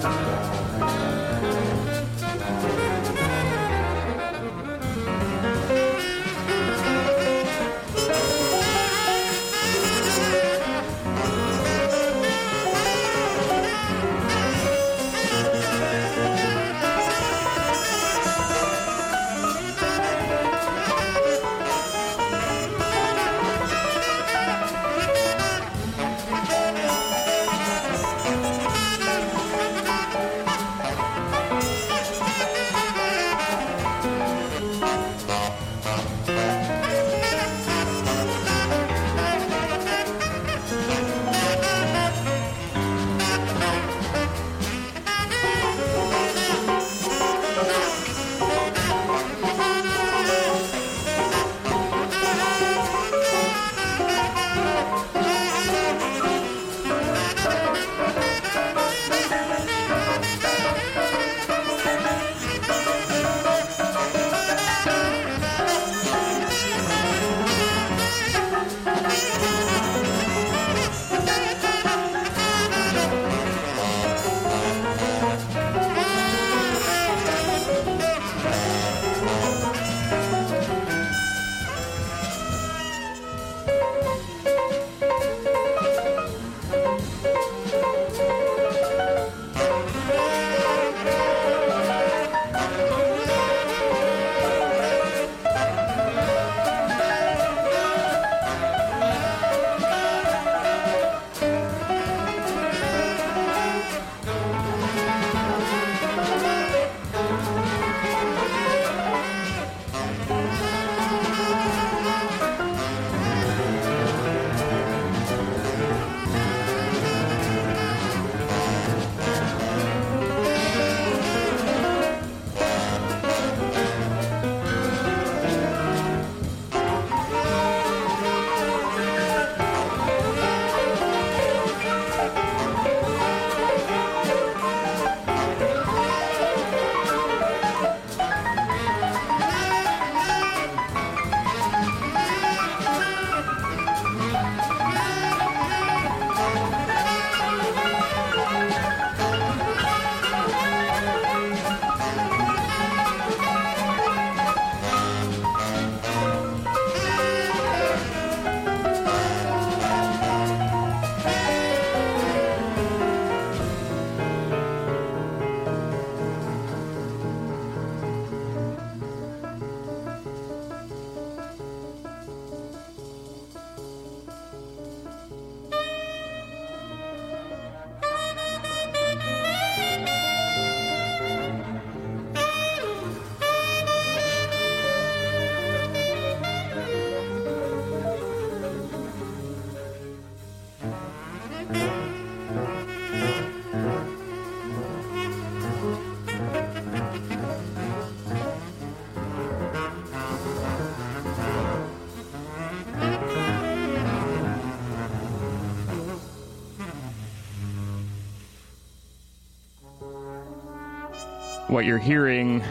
What you're hearing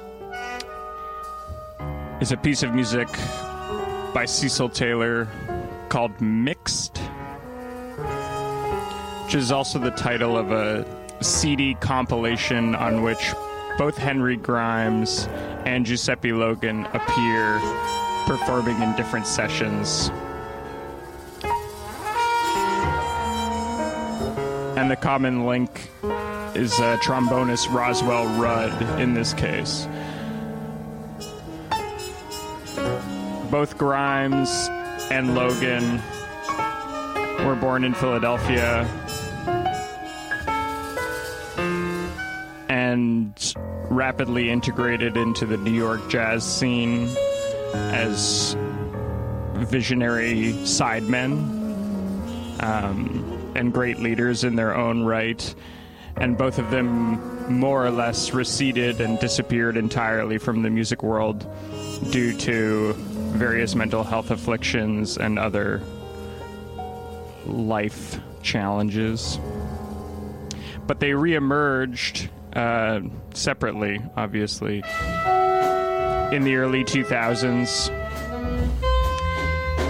is a piece of music by Cecil Taylor called Mixed, which is also the title of a CD compilation on which both Henry Grimes and Giuseppe Logan appear performing in different sessions. And the common link is trombonist Roswell Rudd in this case. Both Grimes and Logan were born in Philadelphia and rapidly integrated into the New York jazz scene as visionary sidemen and great leaders in their own right. And both of them more or less receded and disappeared entirely from the music world due to various mental health afflictions and other life challenges. But they reemerged separately, obviously, in the early 2000s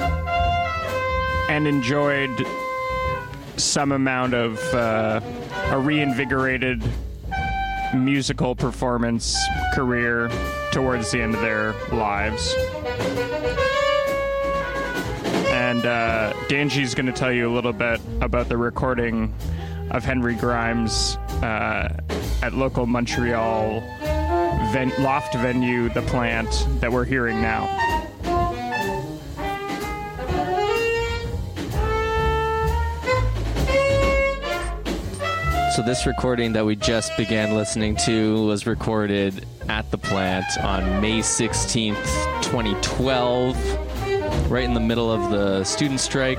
and enjoyed some amount of a reinvigorated musical performance career towards the end of their lives. And Danji's going to tell you a little bit about the recording of Henry Grimes at local Montreal loft venue, The Plant, that we're hearing now. So this recording that we just began listening to was recorded at The Plant on May 16th, 2012, right in the middle of the student strike.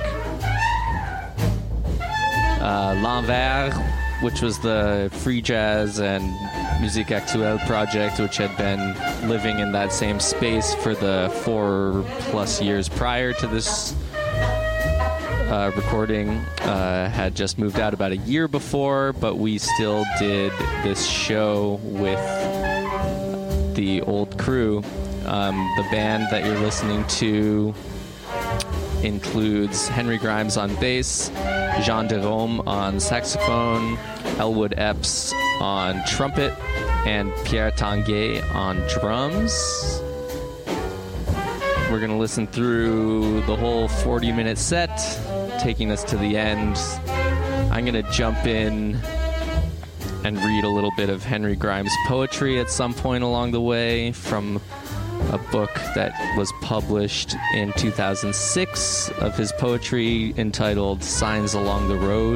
L'Envers, which was the free jazz and Musique Actuelle project, which had been living in that same space for the 4+ years prior to this recording, had just moved out about a year before, but we still did this show with the old crew. The band that you're listening to includes Henry Grimes on bass, Jean Derome on saxophone, Elwood Epps on trumpet, and Pierre Tanguay on drums. We're going to listen through the whole 40-minute set, taking us to the end. I'm going to jump in and read a little bit of Henry Grimes' poetry at some point along the way from a book that was published in 2006 of his poetry entitled Signs Along the Road.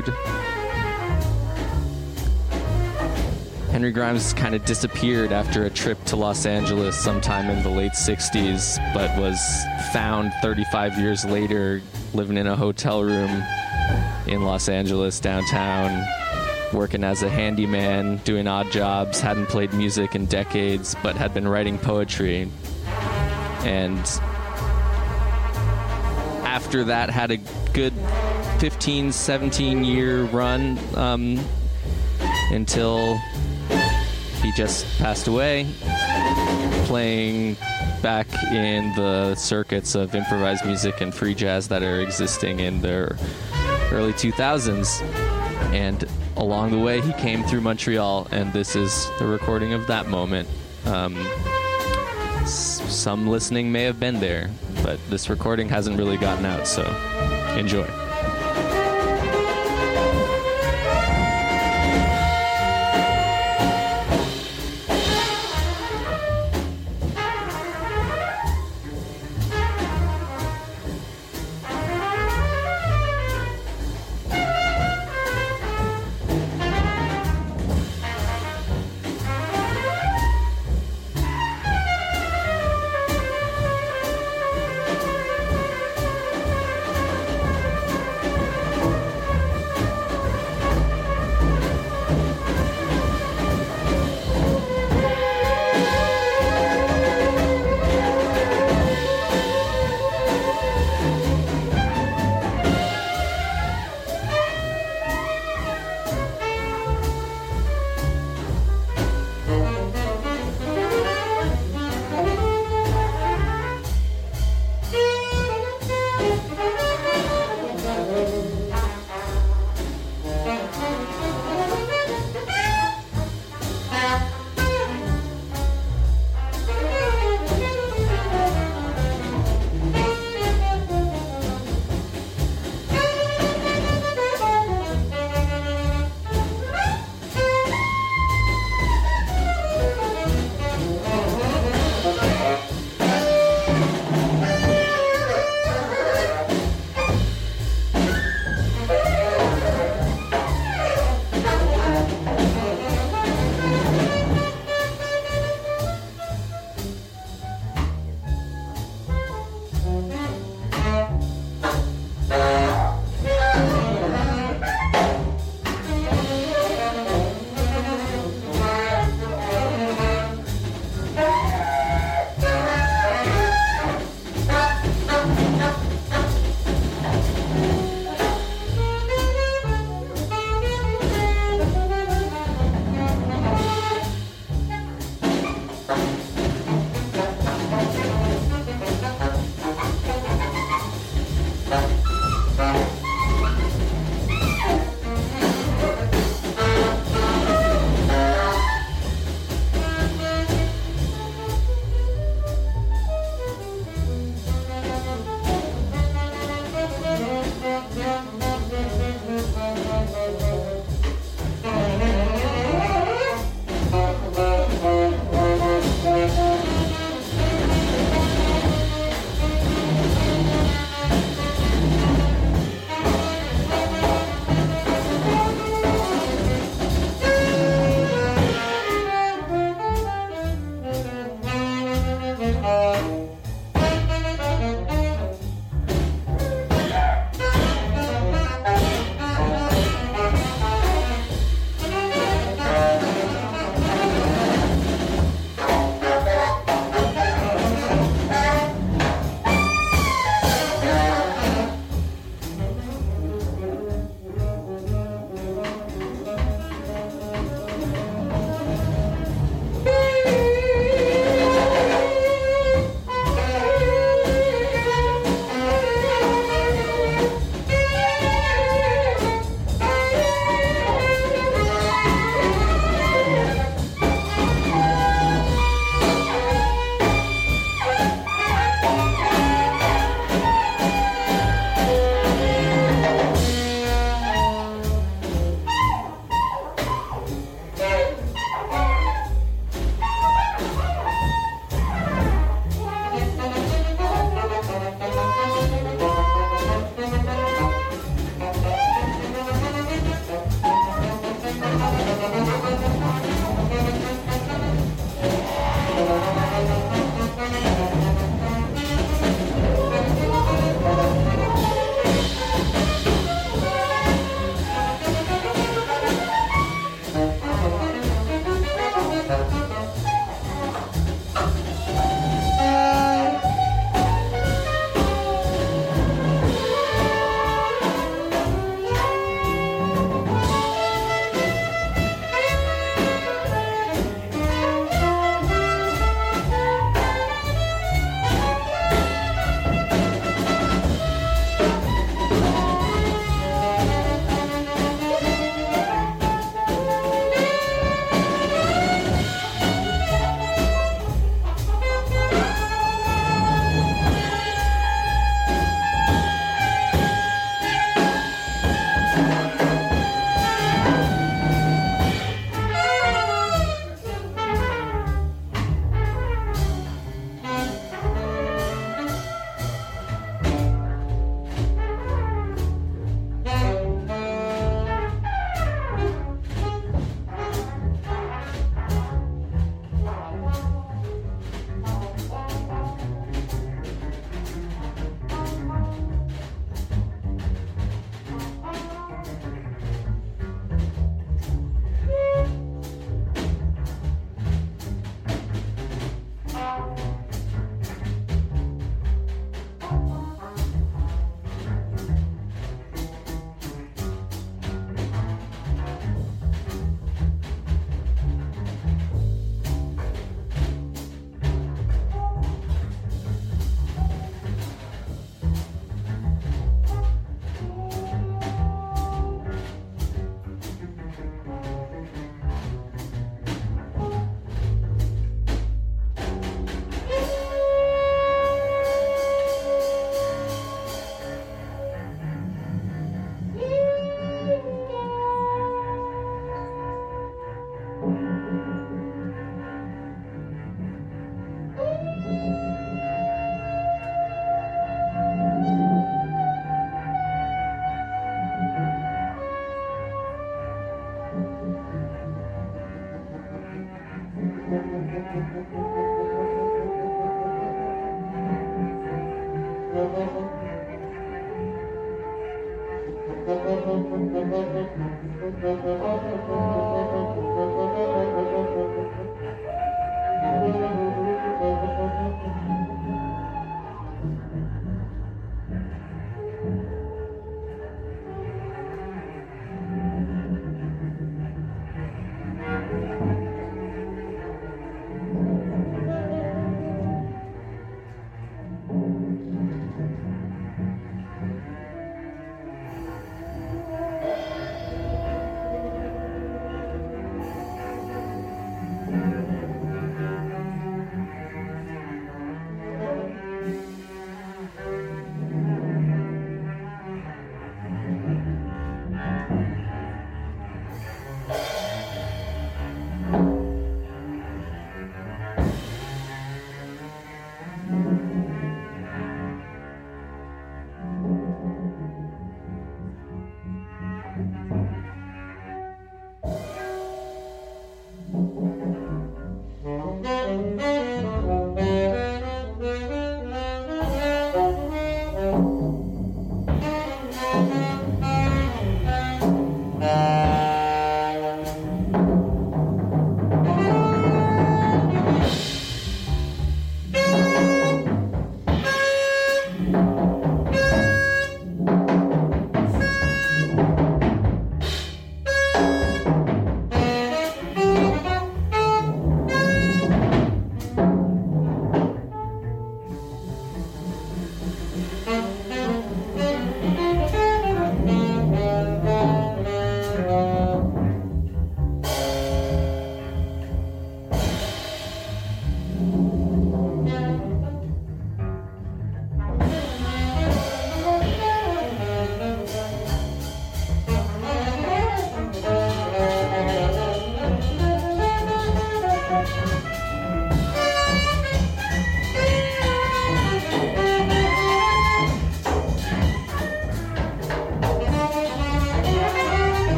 Henry Grimes kind of disappeared after a trip to Los Angeles sometime in the late 60s, but was found 35 years later living in a hotel room in Los Angeles downtown, working as a handyman, doing odd jobs, hadn't played music in decades, but had been writing poetry. And after that, had a good 15, 17-year run until he just passed away, playing back in the circuits of improvised music and free jazz that are existing in the early 2000s. And along the way, he came through Montreal, and this is the recording of that moment. Some listening may have been there, but this recording hasn't really gotten out, so enjoy.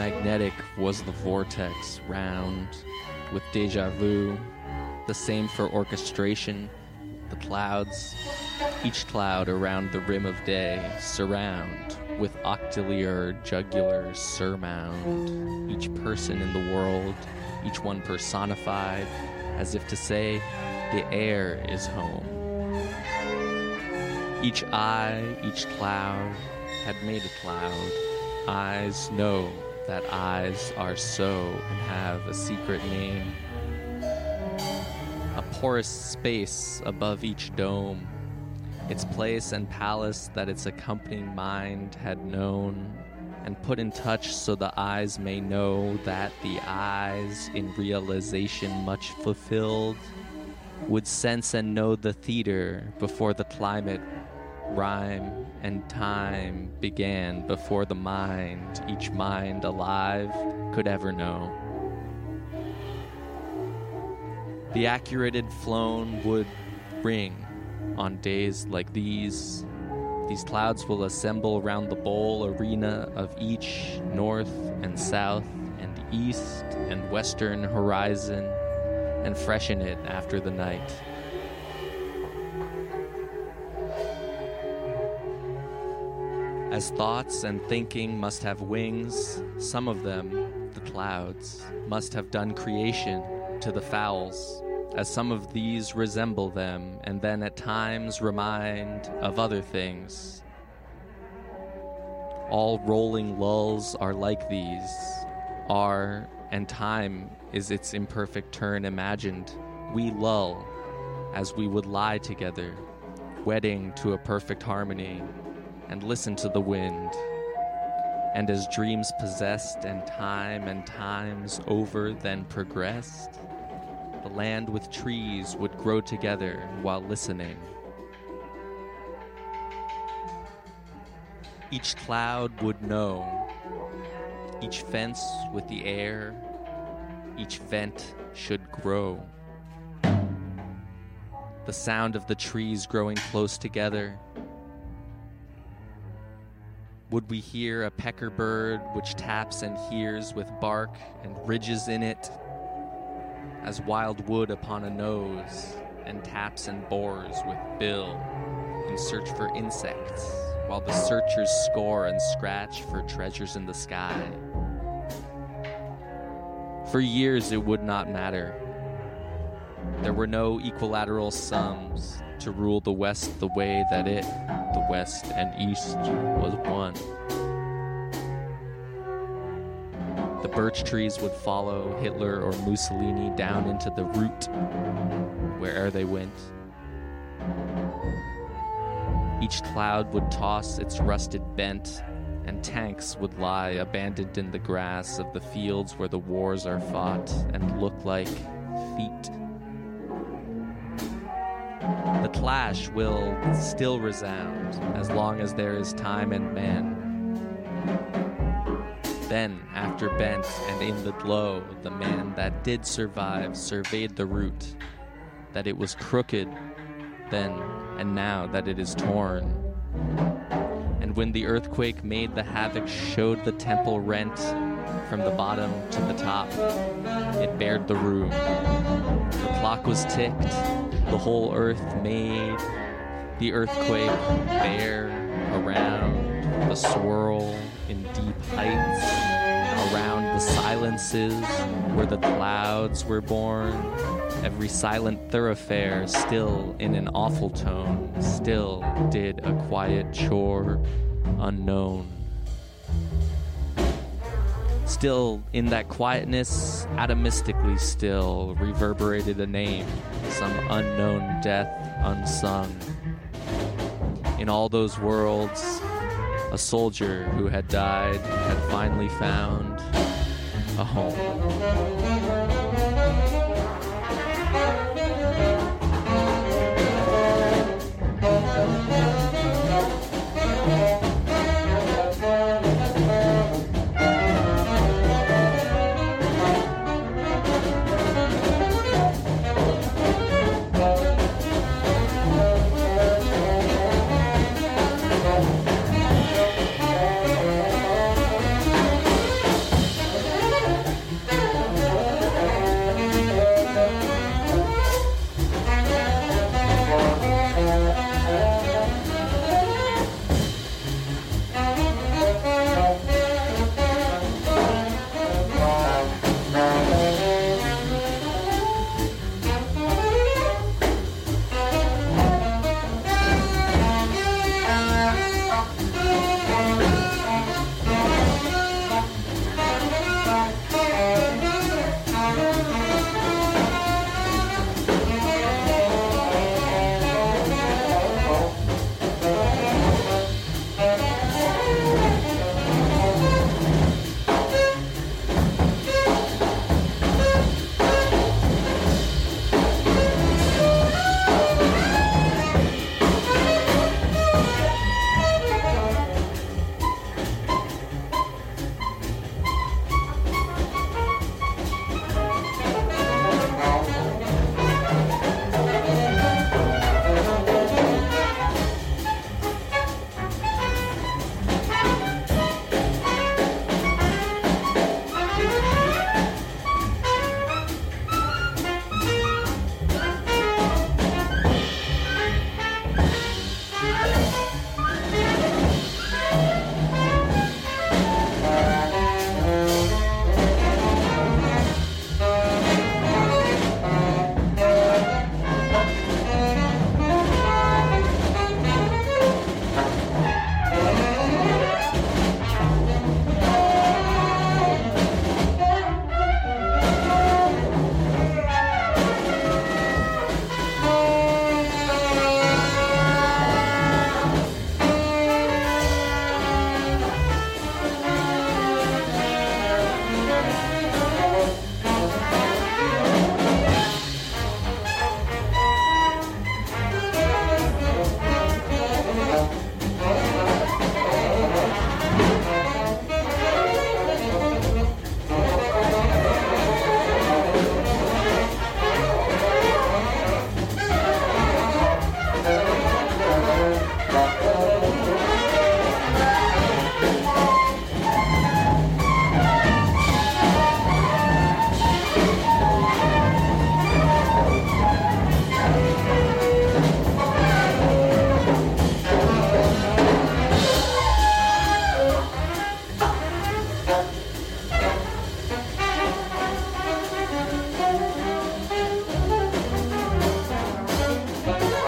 magnetic was the vortex, round with deja vu. The same for orchestration. The clouds, each cloud around the rim of day, surround with octilliar, jugular surmount. Each person in the world, each one personified, as if to say, the air is home. Each eye, each cloud, had made a cloud. Eyes know that eyes are so and have a secret name. A porous space above each dome, its place and palace that its accompanying mind had known and put in touch so the eyes may know that the eyes, in realization much fulfilled, would sense and know the theater before the climate, rhyme, and time began before the mind, each mind alive, could ever know. The accurated flown would ring on days like these. These clouds will assemble round the bowl arena of each north and south and east and western horizon and freshen it after the night. As thoughts and thinking must have wings, some of them, the clouds, must have done creation to the fowls, as some of these resemble them and then at times remind of other things. All rolling lulls are like these, are, and time is its imperfect turn imagined. We lull as we would lie together, wedding to a perfect harmony, and listen to the wind. And as dreams possessed and times over then progressed, the land with trees would grow together while listening. Each cloud would know, each fence with the air, each vent should grow. The sound of the trees growing close together. Would we hear a pecker bird which taps and hears with bark and ridges in it, as wild wood upon a nose, and taps and bores with bill in search for insects, while the searchers score and scratch for treasures in the sky? For years it would not matter. There were no equilateral sums to rule the West the way that it, the West and East, was one. The birch trees would follow Hitler or Mussolini down into the root, where'er they went. Each cloud would toss its rusted bent, and tanks would lie abandoned in the grass of the fields where the wars are fought and look like feet. The clash will still resound as long as there is time and man. Then, after bent and in the glow, the man that did survive surveyed the root, that it was crooked then and now that it is torn. And when the earthquake made the havoc, showed the temple rent from the bottom to the top, it bared the room. The clock was ticked, the whole earth made the earthquake bare around the swirl in deep heights, around the silences where the clouds were born. Every silent thoroughfare still in an awful tone, still did a quiet chore unknown. Still, in that quietness, atomistically still, reverberated a name, some unknown death unsung. In all those worlds, a soldier who had died had finally found a home.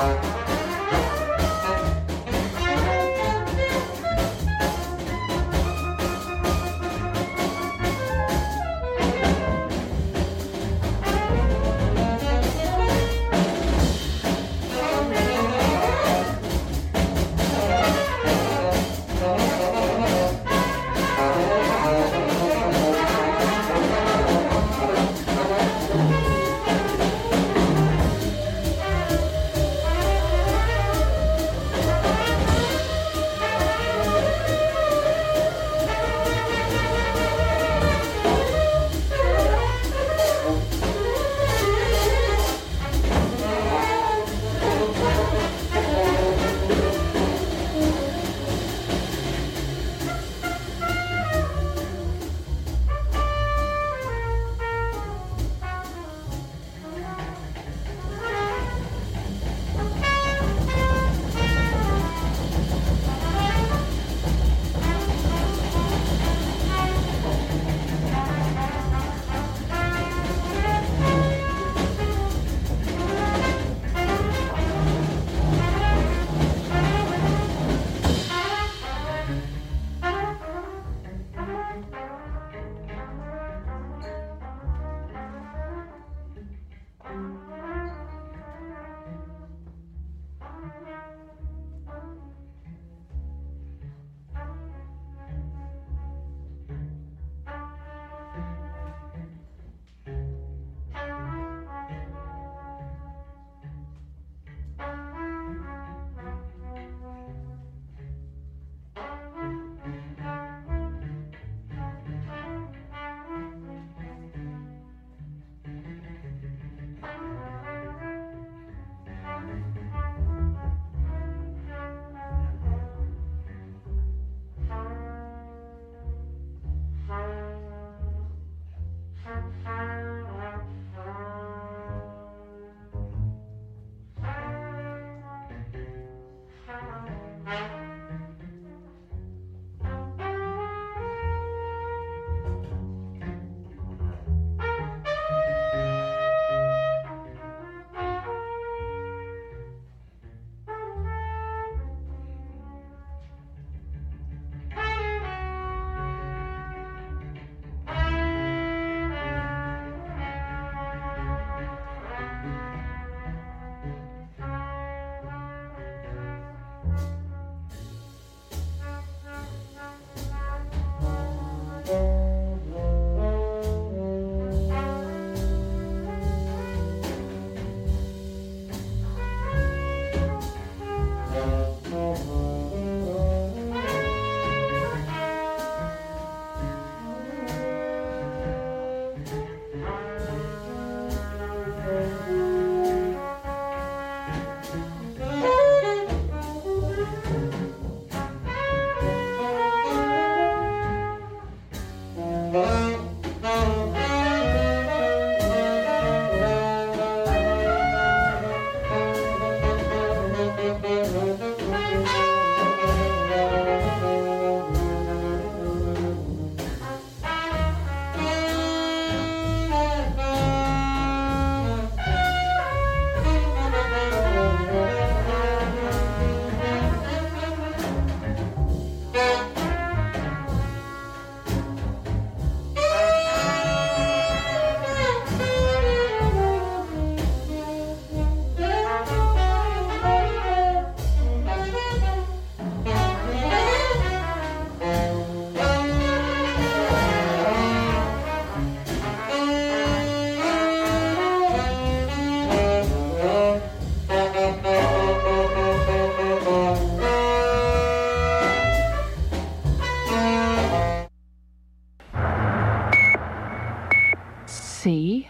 C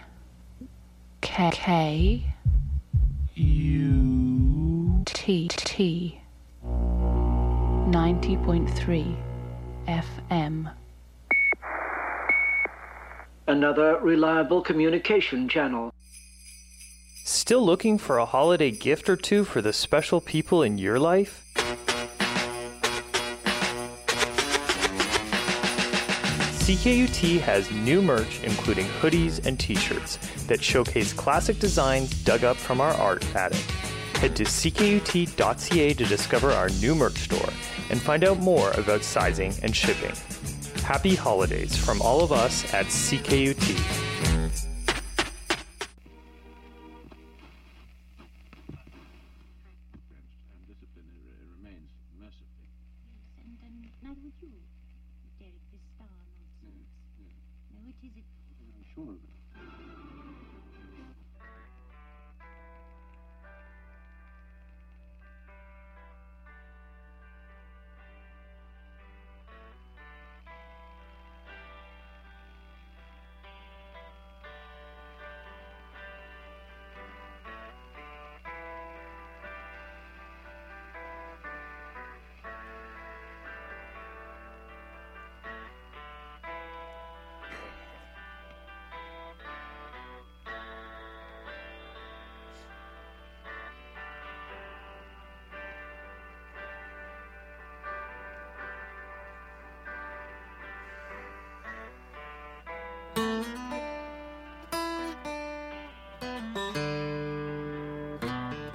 K U T 90.3 FM. Another reliable communication channel. Still looking for a holiday gift or two for the special people in your life? CKUT has new merch including hoodies and t-shirts that showcase classic designs dug up from our art attic. Head to ckut.ca to discover our new merch store and find out more about sizing and shipping. Happy holidays from all of us at CKUT. Neither would you, Derek, this star nonsense. No, it is... Sure.